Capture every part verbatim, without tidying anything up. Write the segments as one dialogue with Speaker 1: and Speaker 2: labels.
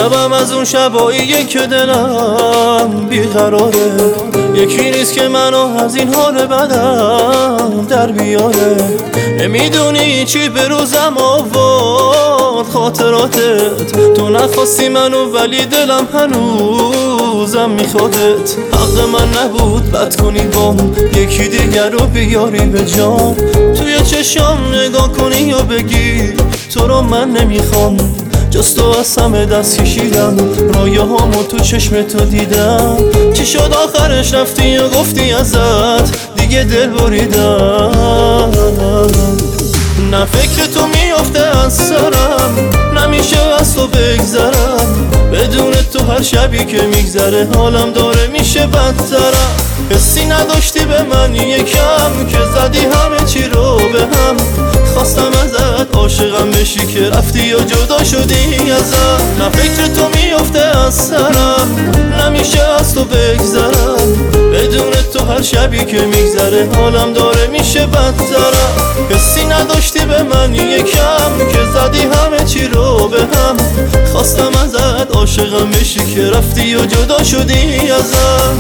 Speaker 1: شبم از اون شبایی که دلم بیقراره، یکی نیست که منو از این حال بدم در بیاره. نمیدونی چی به روزم آورد خاطراتت، تو نخواستی منو ولی دلم هنوزم میخوادت. حق من نبود بد کنی بام، یکی دیگر رو بیاری به جام، توی چشام نگاه کنی یا بگی تو رو من نمیخوام. جز تو از همه دست کشیدم، رایه هامو تو چشم تو دیدم. چی شد آخرش رفتی و گفتی ازت دیگه دل بریدم. نه فکر تو میافته از سرم، نمیشه از تو بگذرم. بدون تو هر شبی که میگذره حالم داره میشه بدترم. حسی نداشتی به من یکم که زدی همه چی رو به هم. خواستم ازت عاشقم بشی که رفتی یا جدا شدی ازم. نه فکر تو میافته از سرم، نمیشه از تو بگذرم. بدون تو هر شبی که میگذره حالم داره میشه بدترم. حسی نداشتی به من یکم که زدی همه چی رو به هم. خواستم ازت عاشقم بشی که رفتی یا جدا شدی ازم.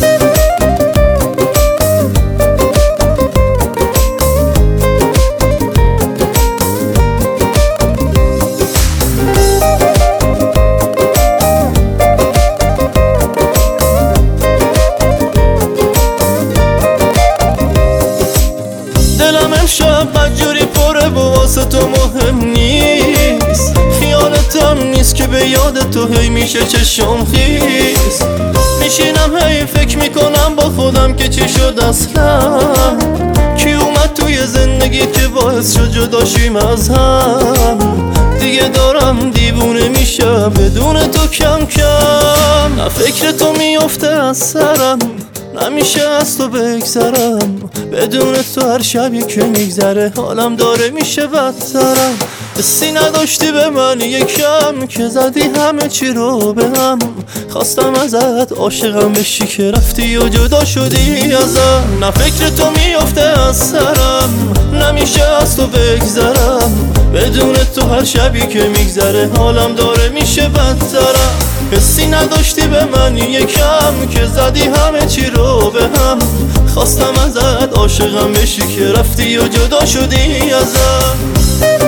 Speaker 1: دلم امشب بدجوری پره و واسه تو مهم نیست. خیالتم نیست که به یاد تو هی میشه چشم خیز. میشینم هی فکر میکنم با خودم که چی شد اصلا. کی اومد توی زندگی که باعث شد جدا شیم از هم. دیگه دارم دیوونه میشم بدون تو کم کم. نه فکر تو میافته از سرم، نمیشه از تو بگذرم. بدون تو هر شبی که میگذره حالم داره میشه بدترم. حسی نداشتی به من یکم که زدی همه چی رو به هم. خواستم ازت عاشقم بشی که رفتی و جدا شدی ازم. نه فکر تو میافته از سرم، نمیشه از تو بگذرم. بدون تو هر شبی که میگذره حالم داره میشه بدترم. حسی نداشتی به من یکم که زدی همه چی رو به هم. خواستم ازت عاشقم بشی که رفتی و جدا شدی ازم.